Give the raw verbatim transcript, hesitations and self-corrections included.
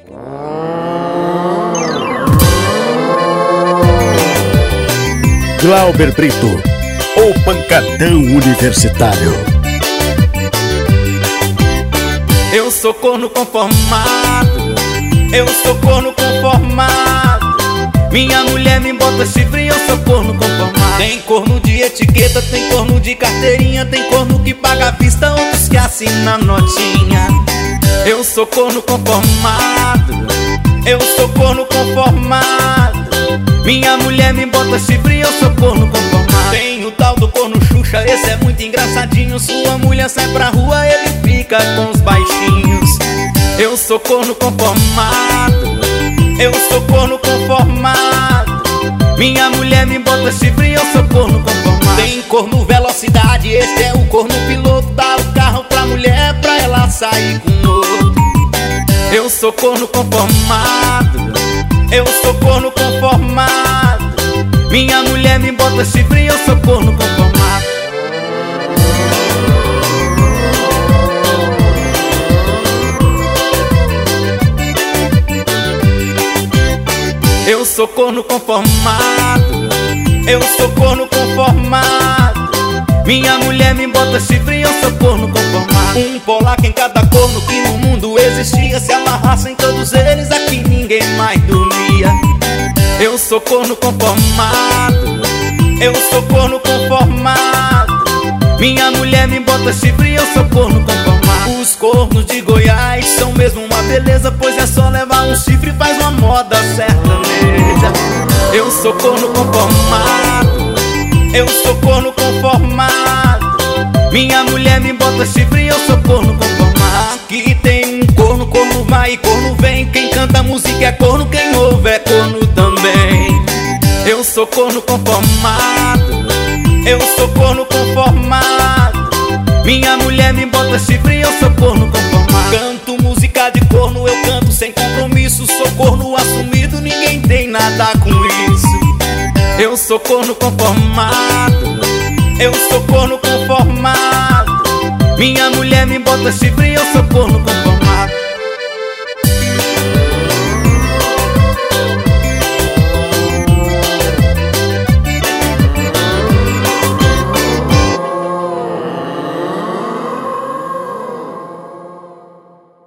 Glauber Brito, o pancadão universitário. Eu sou corno conformado, eu sou corno conformado. Minha mulher me bota chifre e eu sou corno conformado. Tem corno de etiqueta, tem corno de carteirinha, tem corno que paga à vista, outros que assinam notinha. Eu sou corno conformado, eu sou corno conformado. Minha mulher me bota chifre e eu sou corno conformado. Tem o tal do corno Xuxa, esse é muito engraçadinho. Sua mulher sai pra rua, ele fica com os baixinhos. Eu sou corno conformado, eu sou corno conformado. Minha mulher me bota chifre e eu sou corno conformado. Tem corno velocidade, este é o corno piloto. Dá o carro pra mulher pra ela sair com outro. Eu sou corno conformado, eu sou corno conformado. Minha mulher me bota chifre e eu sou corno conformado. Eu sou corno conformado, eu sou corno conformado. Minha mulher me bota chifre e eu sou corno conformado. Um polaco em cada corno que no mundo existia. Se amarrassem todos eles, aqui ninguém mais dormia. Eu sou corno conformado, eu sou corno conformado. Minha mulher me bota chifre e eu sou corno conformado. Os cornos de Goiás são mesmo uma beleza, pois é só levar um chifre e faz uma moda sertaneja. Eu sou corno conformado, eu sou corno conformado. Minha mulher me bota chifre e eu sou corno conformado. Aqui tem um corno, corno vai e corno vem. Quem canta música é corno, quem ouve é corno também. Eu sou corno conformado, eu sou corno conformado. Minha mulher me bota chifre e eu sou corno conformado. Canto música de corno, eu canto sem compromisso. Sou corno assumido, ninguém tem nada com isso. Eu sou corno conformado, eu sou corno conformado. Minha mulher me bota chifre e eu sou corno conformado.